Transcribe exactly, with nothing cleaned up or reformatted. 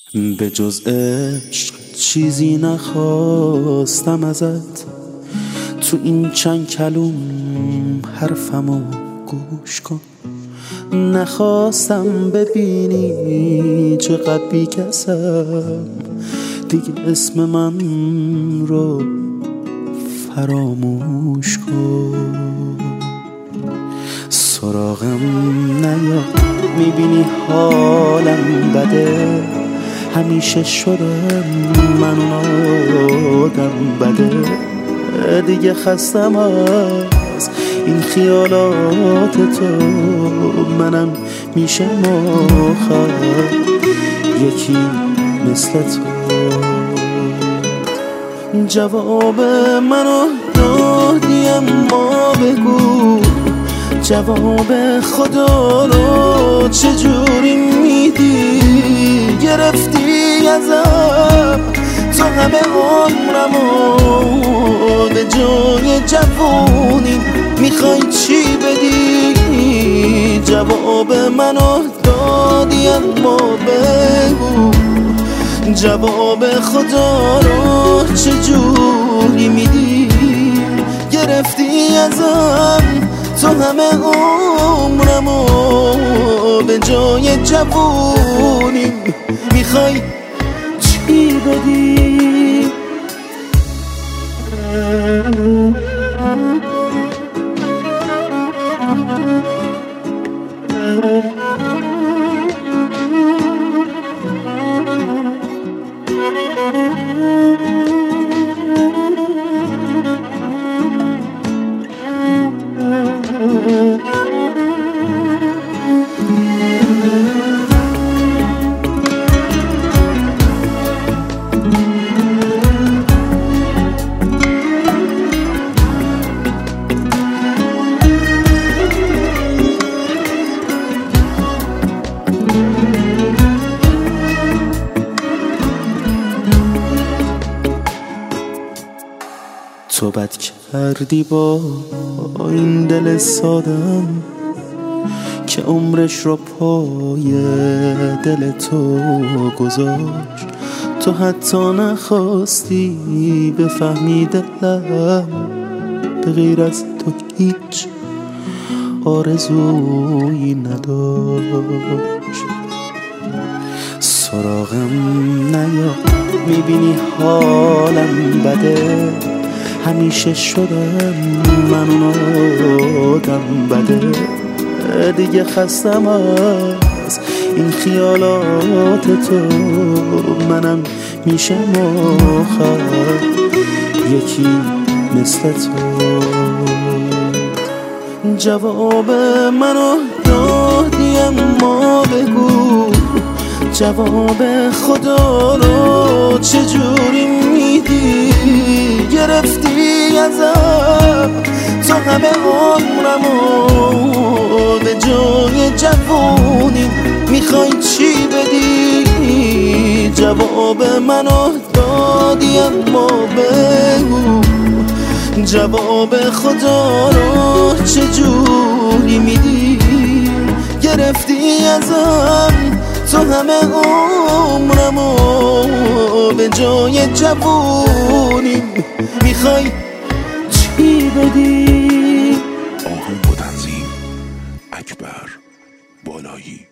به جز عشق چیزی نخواستم ازت، تو این چند کلوم حرفمو گوش کن. نخواستم ببینی چقدر بی‌کسم، دیگه اسم من رو فراموش کن. سراغم نیا، میبینی حالم بده، همیشه شدم من اون آدم بده. دیگه خستم از این خیالات تو، منم میشه مخم یکی مثل تو. جواب منو دادی اما بگو، جواب خدا رو چجوری میدی؟ گرفتی ازم تو همه عمرمو، به جای جوونی میخوای چی بدی؟ جواب منو دادی اما بگو، جواب خدا رو چجوری میدی؟ گرفتی ازم تو همه عمرمو، به جای جوونی میخوای چی بدی؟ تو بد کردی با این دل سادم که عمرش رو پای دل تو گذاشت. تو حتی نخواستی بفهمی دلم به غیر از تو هیچ آرزویی نداشت. سراغم نیا، میبینی حالم بده، همیشه شدم من اون آدم بده. دیگه خستم از این خیالات تو، منم میشه مخم یکی مثل تو. جواب منو دادی اما بگو، جواب خدا رو چجوری میدی؟ گرفتی ازم تو همه عمرمو، به جای جوونی میخوای چی بدی؟ جواب منو دادی اما بگو، جواب خدا رو چجوری میدی؟ گرفتی ازم تو همه عمرمو، به جای جوونی میخوای چی بدی؟ آهنگ و تنظیم اکبر بالایی.